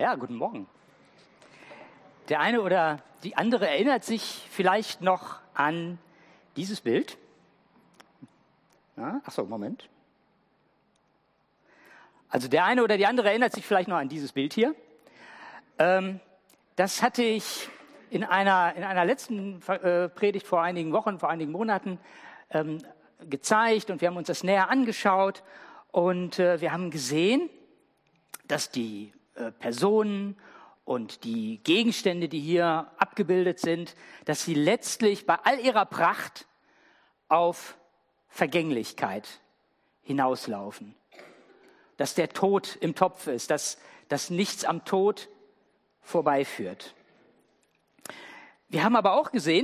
Ja, guten Morgen. Der eine oder die andere erinnert sich vielleicht noch an dieses Bild. Ja, Moment. Also der eine oder die andere erinnert sich vielleicht noch an dieses Bild hier. Das hatte ich in einer letzten Predigt vor einigen Wochen, vor einigen Monaten gezeigt und wir haben uns das näher angeschaut und wir haben gesehen, dass die Personen und die Gegenstände, die hier abgebildet sind, dass sie letztlich bei all ihrer Pracht auf Vergänglichkeit hinauslaufen. Dass der Tod im Topf ist, dass nichts am Tod vorbeiführt. Wir haben aber auch gesehen,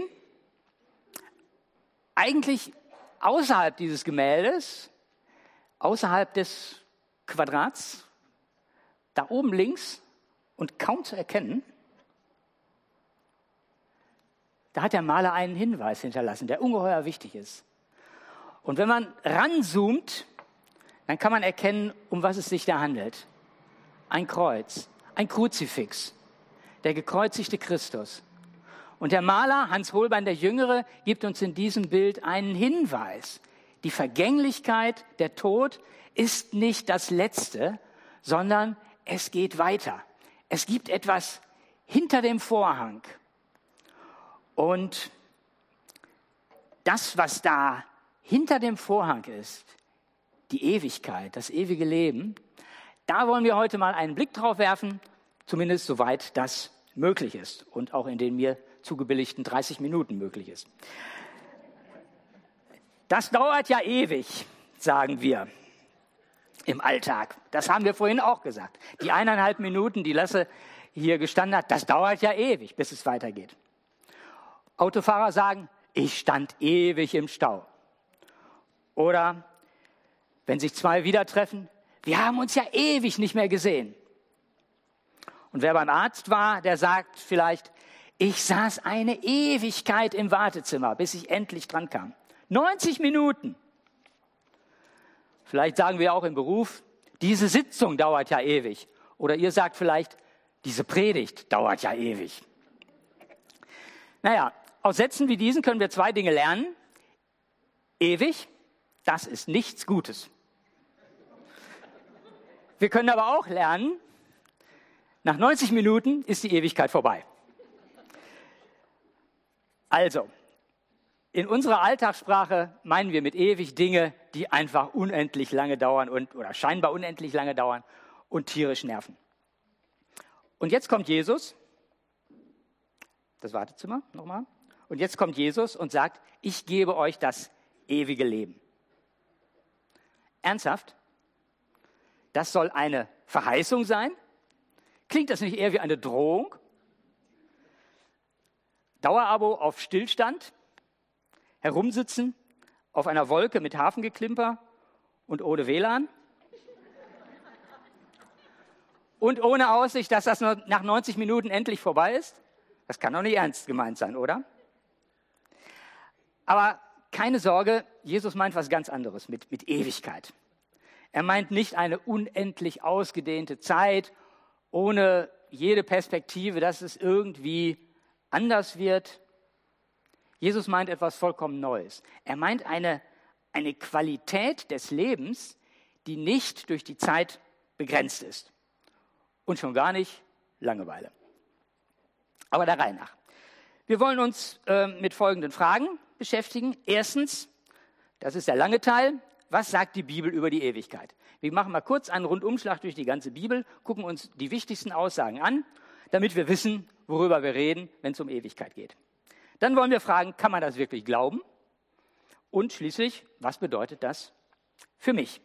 eigentlich außerhalb dieses Gemäldes, außerhalb des Quadrats, da oben links und kaum zu erkennen, da hat der Maler einen Hinweis hinterlassen, der ungeheuer wichtig ist. Und wenn man ranzoomt, dann kann man erkennen, um was es sich da handelt. Ein Kreuz, ein Kruzifix, der gekreuzigte Christus. Und der Maler, Hans Holbein der Jüngere, gibt uns in diesem Bild einen Hinweis. Die Vergänglichkeit, der Tod ist nicht das Letzte, sondern es geht weiter. Es gibt etwas hinter dem Vorhang. Und das, was da hinter dem Vorhang ist, die Ewigkeit, das ewige Leben, da wollen wir heute mal einen Blick drauf werfen, zumindest soweit das möglich ist und auch in den mir zugebilligten 30 Minuten möglich ist. Das dauert ja ewig, sagen wir im Alltag. Das haben wir vorhin auch gesagt. Die 1,5 Minuten, die Lasse hier gestanden hat, das dauert ja ewig, bis es weitergeht. Autofahrer sagen, ich stand ewig im Stau. Oder wenn sich zwei wieder treffen, wir haben uns ja ewig nicht mehr gesehen. Und wer beim Arzt war, der sagt vielleicht, ich saß eine Ewigkeit im Wartezimmer, bis ich endlich dran kam. 90 Minuten. Vielleicht sagen wir auch im Beruf, diese Sitzung dauert ja ewig. Oder ihr sagt vielleicht, diese Predigt dauert ja ewig. Naja, aus Sätzen wie diesen können wir 2 Dinge lernen. Ewig, das ist nichts Gutes. Wir können aber auch lernen, nach 90 Minuten ist die Ewigkeit vorbei. Also, in unserer Alltagssprache meinen wir mit ewig Dinge, die einfach unendlich lange dauern oder scheinbar unendlich lange dauern und tierisch nerven. Und jetzt kommt Jesus, das Wartezimmer nochmal, und jetzt kommt Jesus und sagt, ich gebe euch das ewige Leben. Ernsthaft? Das soll eine Verheißung sein? Klingt das nicht eher wie eine Drohung? Dauerabo auf Stillstand? Herumsitzen auf einer Wolke mit Hafengeklimper und ohne WLAN? Und ohne Aussicht, dass das nach 90 Minuten endlich vorbei ist? Das kann doch nicht ernst gemeint sein, oder? Aber keine Sorge, Jesus meint was ganz anderes mit Ewigkeit. Er meint nicht eine unendlich ausgedehnte Zeit ohne jede Perspektive, dass es irgendwie anders wird. Jesus meint etwas vollkommen Neues. Er meint eine Qualität des Lebens, die nicht durch die Zeit begrenzt ist. Und schon gar nicht Langeweile. Aber der Reihe nach. Wir wollen uns mit folgenden Fragen beschäftigen. Erstens, das ist der lange Teil, was sagt die Bibel über die Ewigkeit? Wir machen mal kurz einen Rundumschlag durch die ganze Bibel, gucken uns die wichtigsten Aussagen an, damit wir wissen, worüber wir reden, wenn es um Ewigkeit geht. Dann wollen wir fragen, kann man das wirklich glauben? Und schließlich, was bedeutet das für mich?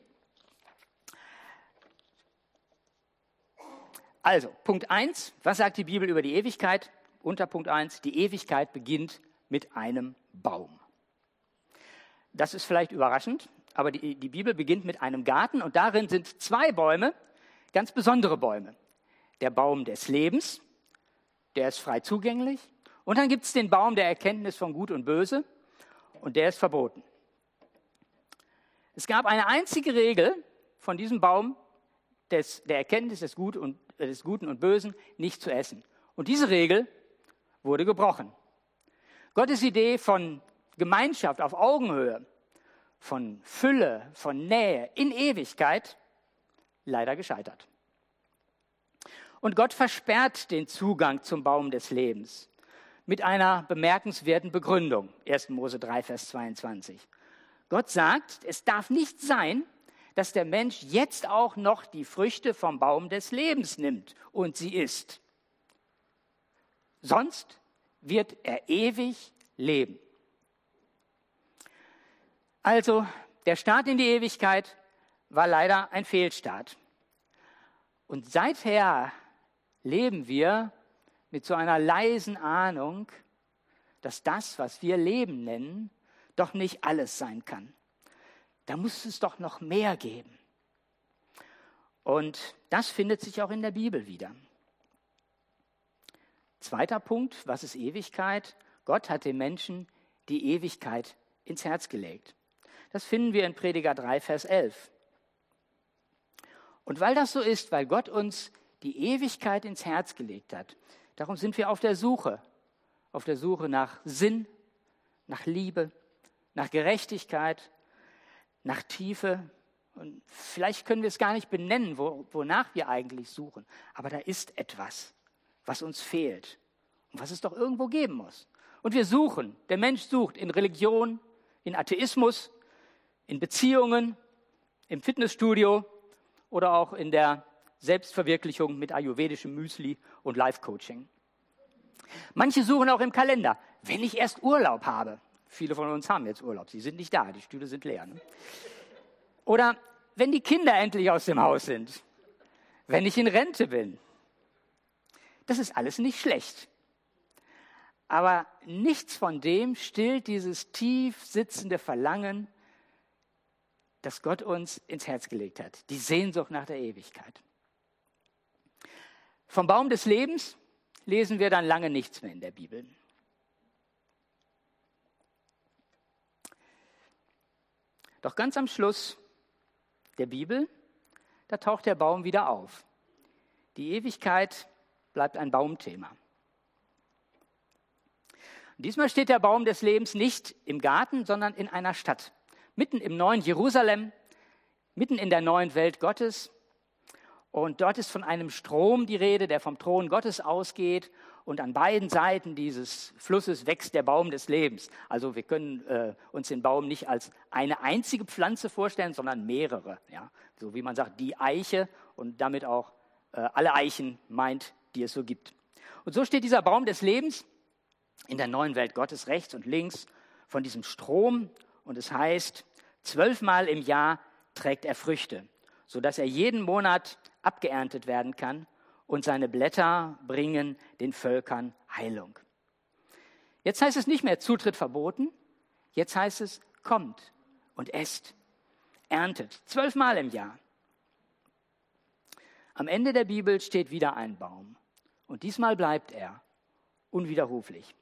Also, Punkt 1, was sagt die Bibel über die Ewigkeit? Unter Punkt 1, die Ewigkeit beginnt mit einem Baum. Das ist vielleicht überraschend, aber die Bibel beginnt mit einem Garten und darin sind 2 Bäume, ganz besondere Bäume. Der Baum des Lebens, der ist frei zugänglich. Und dann gibt es den Baum der Erkenntnis von Gut und Böse und der ist verboten. Es gab eine einzige Regel von diesem Baum der Erkenntnis des Gut und des Guten und Bösen nicht zu essen. Und diese Regel wurde gebrochen. Gottes Idee von Gemeinschaft auf Augenhöhe, von Fülle, von Nähe in Ewigkeit, leider gescheitert. Und Gott versperrt den Zugang zum Baum des Lebens mit einer bemerkenswerten Begründung. 1. Mose 3, Vers 22. Gott sagt, es darf nicht sein, dass der Mensch jetzt auch noch die Früchte vom Baum des Lebens nimmt und sie isst. Sonst wird er ewig leben. Also, der Start in die Ewigkeit war leider ein Fehlstart. Und seither leben wir mit so einer leisen Ahnung, dass das, was wir Leben nennen, doch nicht alles sein kann. Da muss es doch noch mehr geben. Und das findet sich auch in der Bibel wieder. Zweiter Punkt, was ist Ewigkeit? Gott hat dem Menschen die Ewigkeit ins Herz gelegt. Das finden wir in Prediger 3, Vers 11. Und weil das so ist, weil Gott uns die Ewigkeit ins Herz gelegt hat, darum sind wir auf der Suche nach Sinn, nach Liebe, nach Gerechtigkeit, nach Tiefe. Und vielleicht können wir es gar nicht benennen, wonach wir eigentlich suchen. Aber da ist etwas, was uns fehlt und was es doch irgendwo geben muss. Und wir suchen, der Mensch sucht in Religion, in Atheismus, in Beziehungen, im Fitnessstudio oder auch in der Selbstverwirklichung mit ayurvedischem Müsli und Life-Coaching. Manche suchen auch im Kalender, wenn ich erst Urlaub habe. Viele von uns haben jetzt Urlaub, sie sind nicht da, die Stühle sind leer. Ne? Oder wenn die Kinder endlich aus dem Haus sind, wenn ich in Rente bin. Das ist alles nicht schlecht. Aber nichts von dem stillt dieses tief sitzende Verlangen, das Gott uns ins Herz gelegt hat. Die Sehnsucht nach der Ewigkeit. Vom Baum des Lebens lesen wir dann lange nichts mehr in der Bibel. Doch ganz am Schluss der Bibel, da taucht der Baum wieder auf. Die Ewigkeit bleibt ein Baumthema. Und diesmal steht der Baum des Lebens nicht im Garten, sondern in einer Stadt. Mitten im neuen Jerusalem, mitten in der neuen Welt Gottes. Und dort ist von einem Strom die Rede, der vom Thron Gottes ausgeht. Und an beiden Seiten dieses Flusses wächst der Baum des Lebens. Also wir können uns den Baum nicht als eine einzige Pflanze vorstellen, sondern mehrere. Ja? So wie man sagt, die Eiche und damit auch alle Eichen meint, die es so gibt. Und so steht dieser Baum des Lebens in der neuen Welt Gottes rechts und links von diesem Strom. Und es heißt, 12 Mal im Jahr trägt er Früchte, sodass er jeden Monat abgeerntet werden kann und seine Blätter bringen den Völkern Heilung. Jetzt heißt es nicht mehr Zutritt verboten, jetzt heißt es kommt und esst, erntet, 12 Mal im Jahr. Am Ende der Bibel steht wieder ein Baum und diesmal bleibt er unwiderruflich.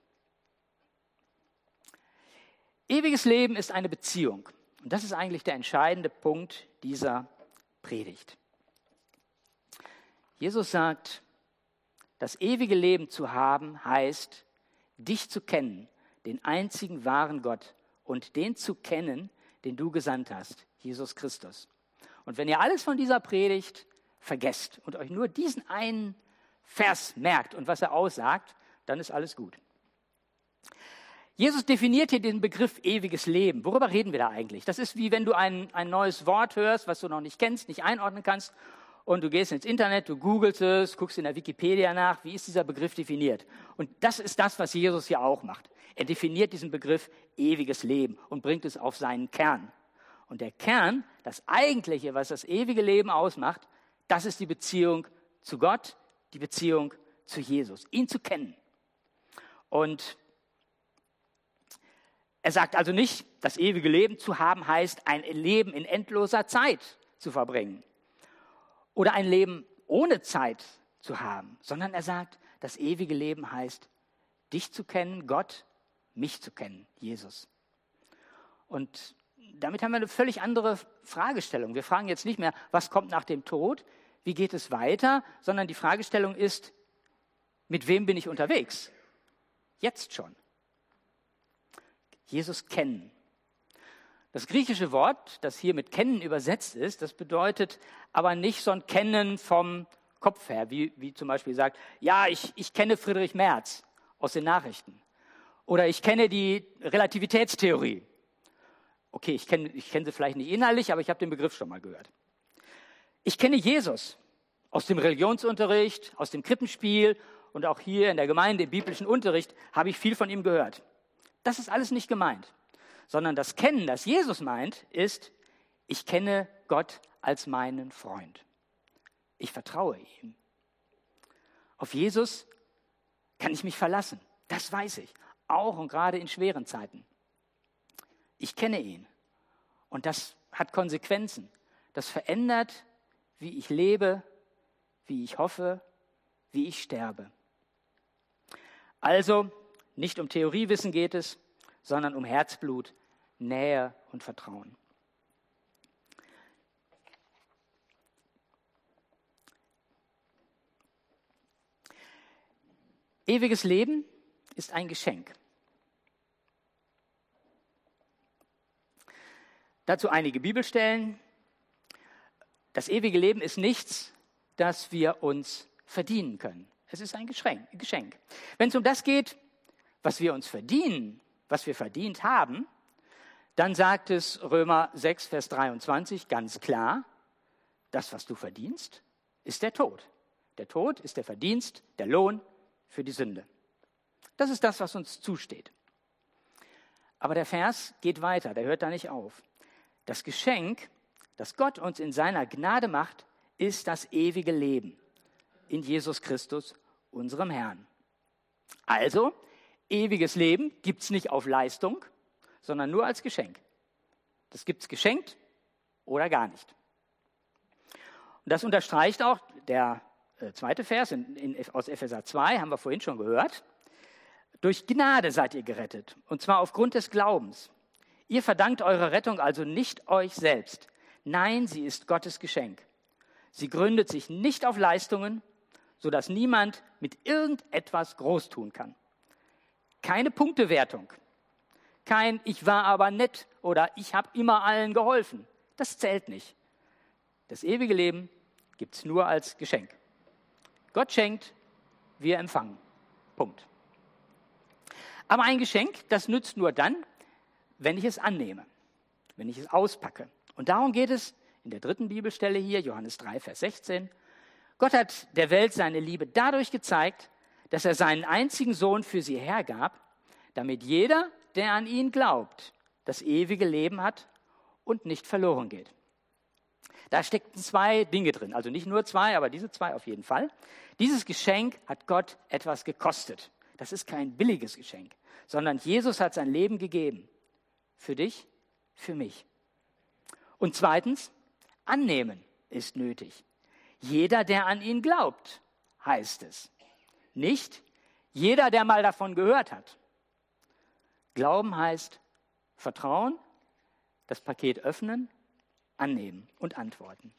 Ewiges Leben ist eine Beziehung. Und das ist eigentlich der entscheidende Punkt dieser Predigt. Jesus sagt, das ewige Leben zu haben, heißt, dich zu kennen, den einzigen wahren Gott und den zu kennen, den du gesandt hast, Jesus Christus. Und wenn ihr alles von dieser Predigt vergesst und euch nur diesen einen Vers merkt und was er aussagt, dann ist alles gut. Jesus definiert hier den Begriff ewiges Leben. Worüber reden wir da eigentlich? Das ist wie wenn du ein neues Wort hörst, was du noch nicht kennst, nicht einordnen kannst und du gehst ins Internet, du googelst es, guckst in der Wikipedia nach, wie ist dieser Begriff definiert? Und das ist das, was Jesus hier auch macht. Er definiert diesen Begriff ewiges Leben und bringt es auf seinen Kern. Und der Kern, das Eigentliche, was das ewige Leben ausmacht, das ist die Beziehung zu Gott, die Beziehung zu Jesus, ihn zu kennen. Und er sagt also nicht, das ewige Leben zu haben heißt, ein Leben in endloser Zeit zu verbringen oder ein Leben ohne Zeit zu haben, sondern er sagt, das ewige Leben heißt, dich zu kennen, Gott, mich zu kennen, Jesus. Und damit haben wir eine völlig andere Fragestellung. Wir fragen jetzt nicht mehr, was kommt nach dem Tod? wie geht es weiter, sondern die Fragestellung ist, mit wem bin ich unterwegs? Jetzt schon. Jesus kennen. Das griechische Wort, das hier mit kennen übersetzt ist, das bedeutet aber nicht so ein Kennen vom Kopf her, wie zum Beispiel sagt, ja, ich kenne Friedrich Merz aus den Nachrichten. Oder ich kenne die Relativitätstheorie. Okay, ich kenne sie vielleicht nicht inhaltlich, aber ich habe den Begriff schon mal gehört. Ich kenne Jesus aus dem Religionsunterricht, aus dem Krippenspiel und auch hier in der Gemeinde im biblischen Unterricht habe ich viel von ihm gehört. Das ist alles nicht gemeint, sondern das Kennen, das Jesus meint, ist, ich kenne Gott als meinen Freund. Ich vertraue ihm. Auf Jesus kann ich mich verlassen. Das weiß ich, auch und gerade in schweren Zeiten. Ich kenne ihn und das hat Konsequenzen. Das verändert, wie ich lebe, wie ich hoffe, wie ich sterbe. Also, nicht um Theoriewissen geht es, sondern um Herzblut, Nähe und Vertrauen. Ewiges Leben ist ein Geschenk. Dazu einige Bibelstellen. Das ewige Leben ist nichts, das wir uns verdienen können. Es ist ein Geschenk. Wenn es um das geht, was wir uns verdienen, was wir verdient haben, dann sagt es Römer 6, Vers 23 ganz klar, das, was du verdienst, ist der Tod. Der Tod ist der Verdienst, der Lohn für die Sünde. Das ist das, was uns zusteht. Aber der Vers geht weiter, der hört da nicht auf. Das Geschenk, das Gott uns in seiner Gnade macht, ist das ewige Leben in Jesus Christus, unserem Herrn. Also, ewiges Leben gibt es nicht auf Leistung, sondern nur als Geschenk. Das gibt es geschenkt oder gar nicht. Und das unterstreicht auch der zweite Vers aus Epheser 2, haben wir vorhin schon gehört. Durch Gnade seid ihr gerettet, und zwar aufgrund des Glaubens. Ihr verdankt eure Rettung also nicht euch selbst. Nein, sie ist Gottes Geschenk. Sie gründet sich nicht auf Leistungen, sodass niemand mit irgendetwas groß tun kann. Keine Punktewertung. Kein Ich war aber nett oder ich habe immer allen geholfen. Das zählt nicht. Das ewige Leben gibt es nur als Geschenk. Gott schenkt, wir empfangen. Punkt. Aber ein Geschenk, das nützt nur dann, wenn ich es annehme, wenn ich es auspacke. Und darum geht es in der dritten Bibelstelle hier, Johannes 3, Vers 16. Gott hat der Welt seine Liebe dadurch gezeigt, dass er seinen einzigen Sohn für sie hergab, damit jeder, der an ihn glaubt, das ewige Leben hat und nicht verloren geht. Da steckten zwei Dinge drin, also nicht nur zwei, aber diese zwei auf jeden Fall. Dieses Geschenk hat Gott etwas gekostet. Das ist kein billiges Geschenk, sondern Jesus hat sein Leben gegeben. Für dich, für mich. Und zweitens, annehmen ist nötig. Jeder, der an ihn glaubt, heißt es. Nicht jeder, der mal davon gehört hat. Glauben heißt Vertrauen, das Paket öffnen, annehmen und antworten.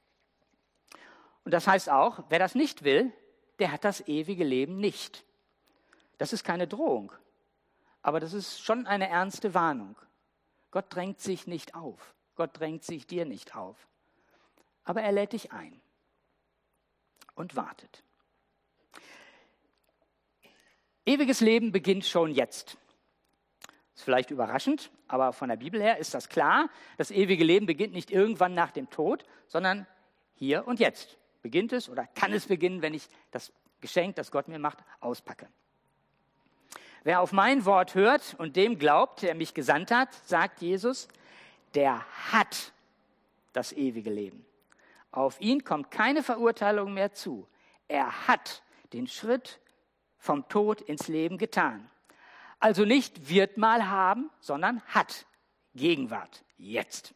Und das heißt auch, wer das nicht will, der hat das ewige Leben nicht. Das ist keine Drohung, aber das ist schon eine ernste Warnung. Gott drängt sich nicht auf. Gott drängt sich dir nicht auf. Aber er lädt dich ein und wartet. Ewiges Leben beginnt schon jetzt. Ist vielleicht überraschend, aber von der Bibel her ist das klar. Das ewige Leben beginnt nicht irgendwann nach dem Tod, sondern hier und jetzt. Beginnt es oder kann es beginnen, wenn ich das Geschenk, das Gott mir macht, auspacke. Wer auf mein Wort hört und dem glaubt, der mich gesandt hat, sagt Jesus, der hat das ewige Leben. Auf ihn kommt keine Verurteilung mehr zu. Er hat den Schritt vom Tod ins Leben getan. Also nicht wird mal haben, sondern hat. Gegenwart, jetzt.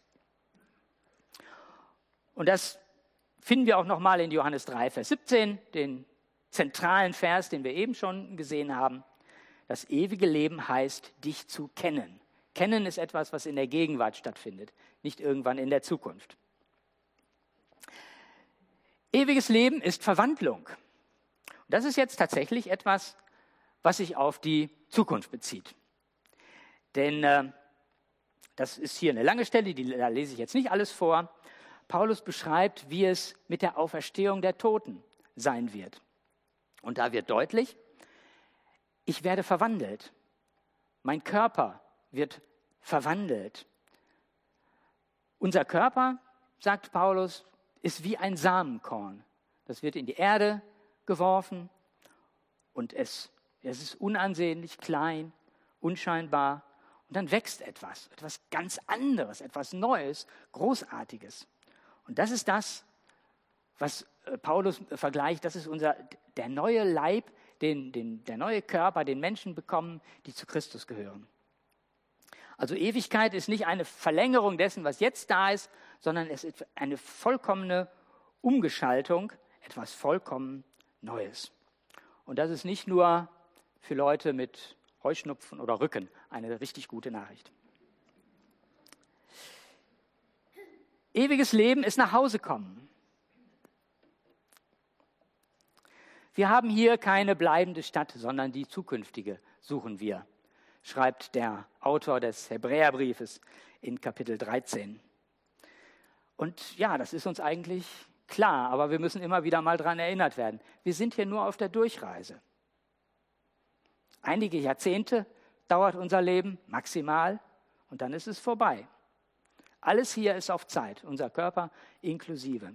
Und das finden wir auch nochmal in Johannes 3, Vers 17, den zentralen Vers, den wir eben schon gesehen haben. Das ewige Leben heißt, dich zu kennen. Kennen ist etwas, was in der Gegenwart stattfindet, nicht irgendwann in der Zukunft. Ewiges Leben ist Verwandlung. Und das ist jetzt tatsächlich etwas, was sich auf die Zukunft bezieht. Denn das ist hier eine lange Stelle, da lese ich jetzt nicht alles vor. Paulus beschreibt, wie es mit der Auferstehung der Toten sein wird. Und da wird deutlich, ich werde verwandelt. Mein Körper wird verwandelt. Unser Körper, sagt Paulus, ist wie ein Samenkorn. Das wird in die Erde geworfen und es ist unansehnlich, klein, unscheinbar. Und dann wächst etwas ganz anderes, etwas Neues, Großartiges. Und das ist das, was Paulus vergleicht, das ist der neue Leib, der neue Körper, den Menschen bekommen, die zu Christus gehören. Also Ewigkeit ist nicht eine Verlängerung dessen, was jetzt da ist, sondern es ist eine vollkommene Umgestaltung, etwas vollkommen Neues. Und das ist nicht nur für Leute mit Heuschnupfen oder Rücken eine richtig gute Nachricht. Ewiges Leben ist nach Hause kommen. Wir haben hier keine bleibende Stadt, sondern die zukünftige suchen wir, schreibt der Autor des Hebräerbriefes in Kapitel 13. Und ja, das ist uns eigentlich klar, aber wir müssen immer wieder mal daran erinnert werden. Wir sind hier nur auf der Durchreise. Einige Jahrzehnte dauert unser Leben maximal und dann ist es vorbei. Alles hier ist auf Zeit, unser Körper inklusive.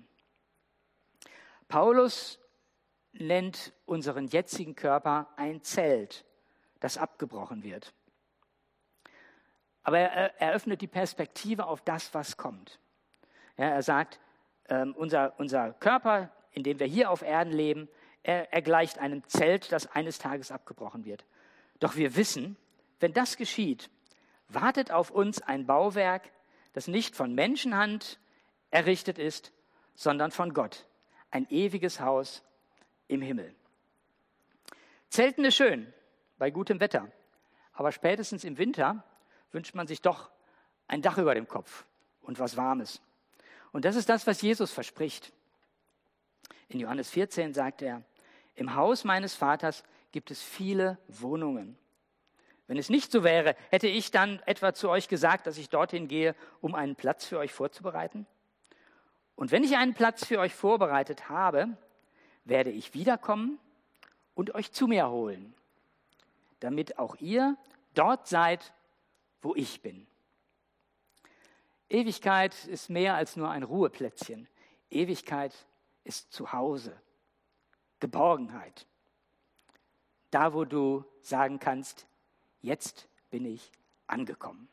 Paulus nennt unseren jetzigen Körper ein Zelt, das abgebrochen wird. Aber er eröffnet die Perspektive auf das, was kommt. Ja, er sagt, unser Körper, in dem wir hier auf Erden leben, er gleicht einem Zelt, das eines Tages abgebrochen wird. Doch wir wissen, wenn das geschieht, wartet auf uns ein Bauwerk, das nicht von Menschenhand errichtet ist, sondern von Gott. Ein ewiges Haus im Himmel. Zelten ist schön, bei gutem Wetter. Aber spätestens im Winter wünscht man sich doch ein Dach über dem Kopf und was Warmes. Und das ist das, was Jesus verspricht. In Johannes 14 sagt er, im Haus meines Vaters gibt es viele Wohnungen. Wenn es nicht so wäre, hätte ich dann etwa zu euch gesagt, dass ich dorthin gehe, um einen Platz für euch vorzubereiten? Und wenn ich einen Platz für euch vorbereitet habe, werde ich wiederkommen und euch zu mir holen, damit auch ihr dort seid, wo ich bin. Ewigkeit ist mehr als nur ein Ruheplätzchen. Ewigkeit ist Zuhause, Geborgenheit. Da, wo du sagen kannst, jetzt bin ich angekommen.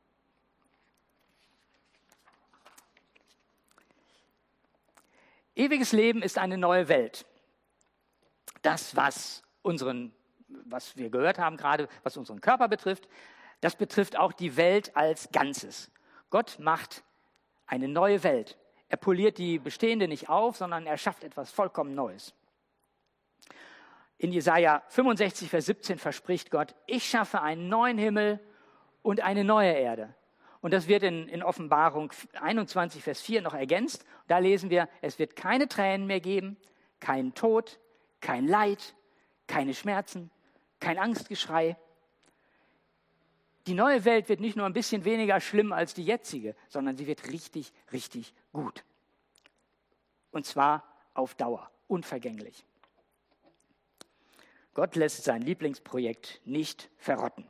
Ewiges Leben ist eine neue Welt. Das, was wir gehört haben gerade, was unseren Körper betrifft, das betrifft auch die Welt als Ganzes. Gott macht eine neue Welt. Er poliert die bestehende nicht auf, sondern er schafft etwas vollkommen Neues. In Jesaja 65, Vers 17 verspricht Gott, ich schaffe einen neuen Himmel und eine neue Erde. Und das wird in Offenbarung 21, Vers 4 noch ergänzt. Da lesen wir, es wird keine Tränen mehr geben, keinen Tod, kein Leid, keine Schmerzen, kein Angstgeschrei. Die neue Welt wird nicht nur ein bisschen weniger schlimm als die jetzige, sondern sie wird richtig, richtig gut. Und zwar auf Dauer, unvergänglich. Gott lässt sein Lieblingsprojekt nicht verrotten.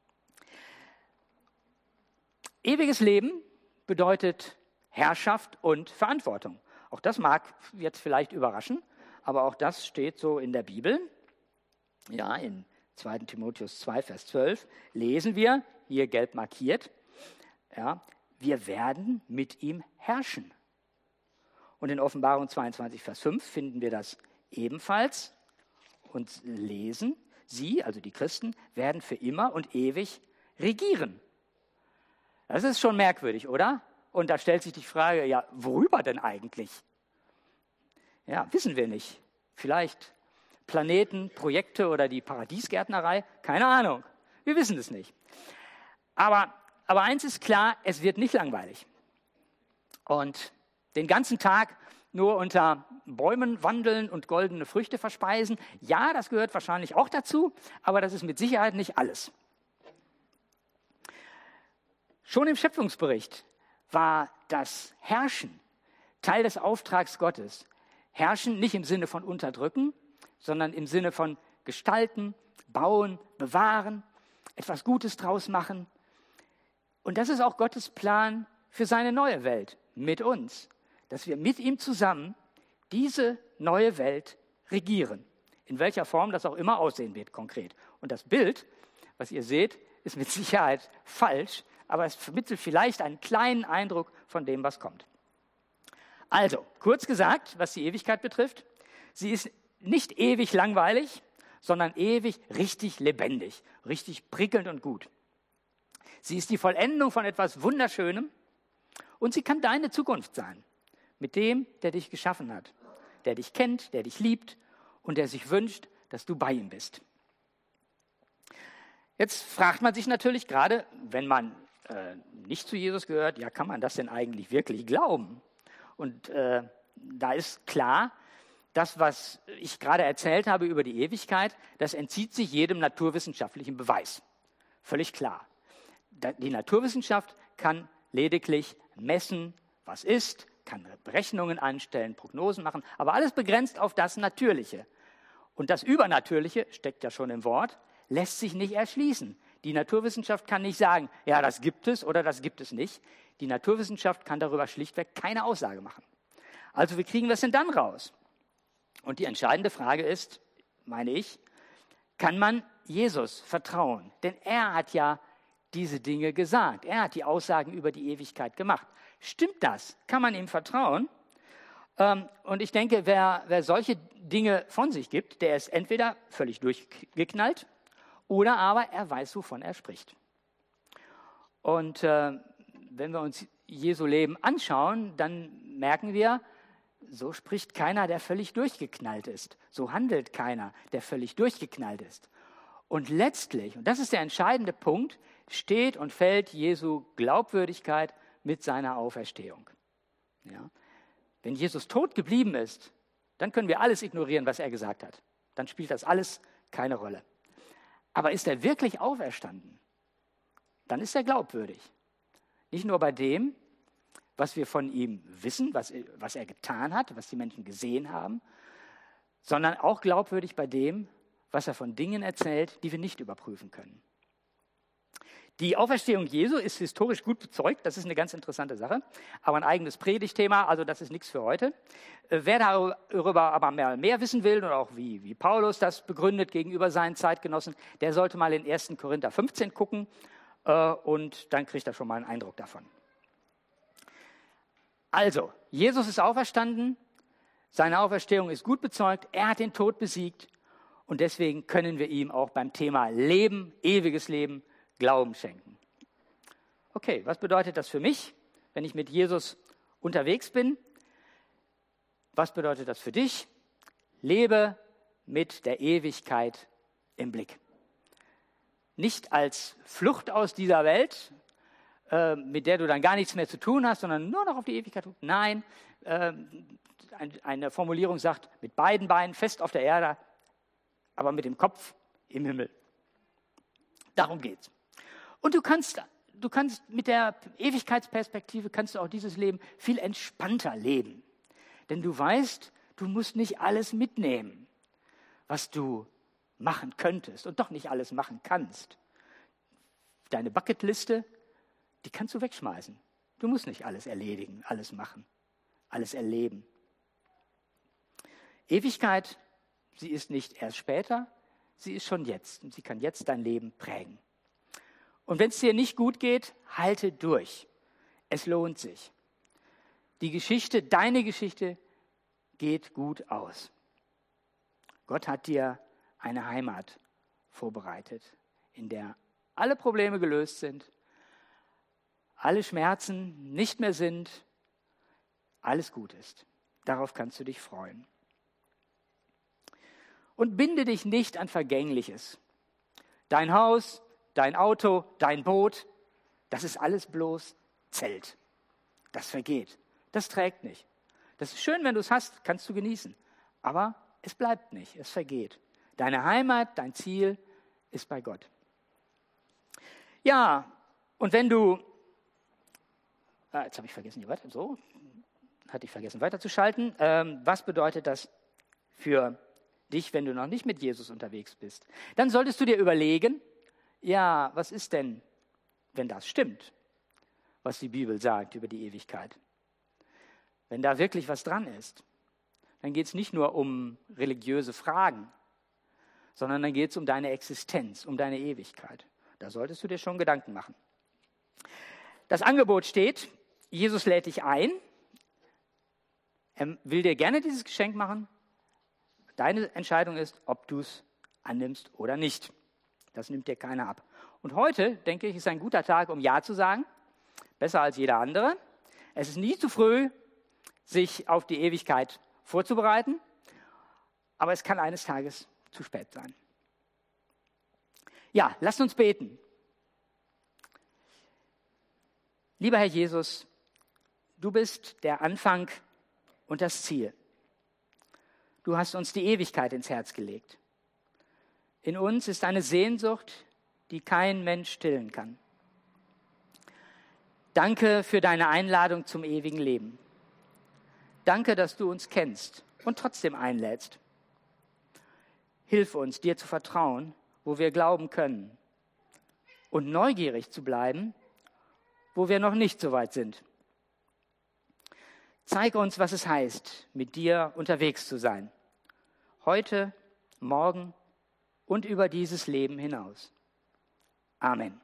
Ewiges Leben bedeutet Herrschaft und Verantwortung. Auch das mag jetzt vielleicht überraschen, aber auch das steht so in der Bibel. Ja, in 2. Timotheus 2, Vers 12 lesen wir, hier gelb markiert, ja, wir werden mit ihm herrschen. Und in Offenbarung 22, Vers 5 finden wir das ebenfalls und lesen, sie, also die Christen, werden für immer und ewig regieren. Das ist schon merkwürdig, oder? Und da stellt sich die Frage, ja, worüber denn eigentlich? Ja, wissen wir nicht. Vielleicht Planeten, Projekte oder die Paradiesgärtnerei? Keine Ahnung. Wir wissen es nicht. Aber eins ist klar, es wird nicht langweilig. Und den ganzen Tag nur unter Bäumen wandeln und goldene Früchte verspeisen. Ja, das gehört wahrscheinlich auch dazu, aber das ist mit Sicherheit nicht alles. Schon im Schöpfungsbericht war das Herrschen Teil des Auftrags Gottes. Herrschen nicht im Sinne von unterdrücken, sondern im Sinne von gestalten, bauen, bewahren, etwas Gutes draus machen. Und das ist auch Gottes Plan für seine neue Welt mit uns, dass wir mit ihm zusammen diese neue Welt regieren, in welcher Form das auch immer aussehen wird konkret. Und das Bild, was ihr seht, ist mit Sicherheit falsch, aber es vermittelt vielleicht einen kleinen Eindruck von dem, was kommt. Also, kurz gesagt, was die Ewigkeit betrifft, sie ist nicht ewig langweilig, sondern ewig richtig lebendig, richtig prickelnd und gut. Sie ist die Vollendung von etwas Wunderschönem und sie kann deine Zukunft sein, mit dem, der dich geschaffen hat, der dich kennt, der dich liebt und der sich wünscht, dass du bei ihm bist. Jetzt fragt man sich natürlich gerade, wenn man nicht zu Jesus gehört, ja, kann man das denn eigentlich wirklich glauben? Und da ist klar, das, was ich gerade erzählt habe über die Ewigkeit, das entzieht sich jedem naturwissenschaftlichen Beweis. Völlig klar. Die Naturwissenschaft kann lediglich messen, was ist, kann Berechnungen anstellen, Prognosen machen, aber alles begrenzt auf das Natürliche. Und das Übernatürliche, steckt ja schon im Wort, lässt sich nicht erschließen. Die Naturwissenschaft kann nicht sagen, ja, das gibt es oder das gibt es nicht. Die Naturwissenschaft kann darüber schlichtweg keine Aussage machen. Also wie kriegen wir es denn dann raus? Und die entscheidende Frage ist, meine ich, kann man Jesus vertrauen? Denn er hat ja diese Dinge gesagt. Er hat die Aussagen über die Ewigkeit gemacht. Stimmt das? Kann man ihm vertrauen? Und ich denke, wer solche Dinge von sich gibt, der ist entweder völlig durchgeknallt oder aber er weiß, wovon er spricht. Und wenn wir uns Jesu Leben anschauen, dann merken wir, so spricht keiner, der völlig durchgeknallt ist. So handelt keiner, der völlig durchgeknallt ist. Und letztlich, und das ist der entscheidende Punkt, steht und fällt Jesu Glaubwürdigkeit mit seiner Auferstehung. Ja? Wenn Jesus tot geblieben ist, dann können wir alles ignorieren, was er gesagt hat. Dann spielt das alles keine Rolle. Aber ist er wirklich auferstanden? Dann ist er glaubwürdig. Nicht nur bei dem, was wir von ihm wissen, was er getan hat, was die Menschen gesehen haben, sondern auch glaubwürdig bei dem, was er von Dingen erzählt, die wir nicht überprüfen können. Die Auferstehung Jesu ist historisch gut bezeugt, das ist eine ganz interessante Sache, aber ein eigenes Predigtthema, also das ist nichts für heute. Wer darüber aber mehr wissen will oder auch wie Paulus das begründet gegenüber seinen Zeitgenossen, der sollte mal in 1. Korinther 15 gucken und dann kriegt er schon mal einen Eindruck davon. Also, Jesus ist auferstanden, seine Auferstehung ist gut bezeugt, er hat den Tod besiegt und deswegen können wir ihm auch beim Thema Leben, ewiges Leben, Glauben schenken. Okay, was bedeutet das für mich, wenn ich mit Jesus unterwegs bin? Was bedeutet das für dich? Lebe mit der Ewigkeit im Blick. Nicht als Flucht aus dieser Welt, mit der du dann gar nichts mehr zu tun hast, sondern nur noch auf die Ewigkeit. Nein, eine Formulierung sagt, mit beiden Beinen fest auf der Erde, aber mit dem Kopf im Himmel. Darum geht's. Und du kannst mit der Ewigkeitsperspektive kannst du auch dieses Leben viel entspannter leben. Denn du weißt, du musst nicht alles mitnehmen, was du machen könntest und doch nicht alles machen kannst. Deine Bucketliste, die kannst du wegschmeißen. Du musst nicht alles erledigen, alles machen, alles erleben. Ewigkeit, sie ist nicht erst später, sie ist schon jetzt und sie kann jetzt dein Leben prägen. Und wenn es dir nicht gut geht, halte durch. Es lohnt sich. Die Geschichte, deine Geschichte, geht gut aus. Gott hat dir eine Heimat vorbereitet, in der alle Probleme gelöst sind, alle Schmerzen nicht mehr sind, alles gut ist. Darauf kannst du dich freuen. Und binde dich nicht an Vergängliches. Dein Haus, dein Auto, dein Boot, das ist alles bloß Zelt. Das vergeht. Das trägt nicht. Das ist schön, wenn du es hast, kannst du genießen. Aber es bleibt nicht, es vergeht. Deine Heimat, dein Ziel ist bei Gott. Ja, und wenn du, jetzt habe ich vergessen, hatte ich vergessen weiterzuschalten. Was bedeutet das für dich, wenn du noch nicht mit Jesus unterwegs bist? Dann solltest du dir überlegen, ja, was ist denn, wenn das stimmt, was die Bibel sagt über die Ewigkeit? Wenn da wirklich was dran ist, dann geht es nicht nur um religiöse Fragen, sondern dann geht es um deine Existenz, um deine Ewigkeit. Da solltest du dir schon Gedanken machen. Das Angebot steht, Jesus lädt dich ein. Er will dir gerne dieses Geschenk machen. Deine Entscheidung ist, ob du es annimmst oder nicht. Das nimmt dir keiner ab. Und heute, denke ich, ist ein guter Tag, um Ja zu sagen. Besser als jeder andere. Es ist nie zu früh, sich auf die Ewigkeit vorzubereiten. Aber es kann eines Tages zu spät sein. Ja, lasst uns beten. Lieber Herr Jesus, du bist der Anfang und das Ziel. Du hast uns die Ewigkeit ins Herz gelegt. In uns ist eine Sehnsucht, die kein Mensch stillen kann. Danke für deine Einladung zum ewigen Leben. Danke, dass du uns kennst und trotzdem einlädst. Hilf uns, dir zu vertrauen, wo wir glauben können, und neugierig zu bleiben, wo wir noch nicht so weit sind. Zeig uns, was es heißt, mit dir unterwegs zu sein. Heute, morgen und über dieses Leben hinaus. Amen.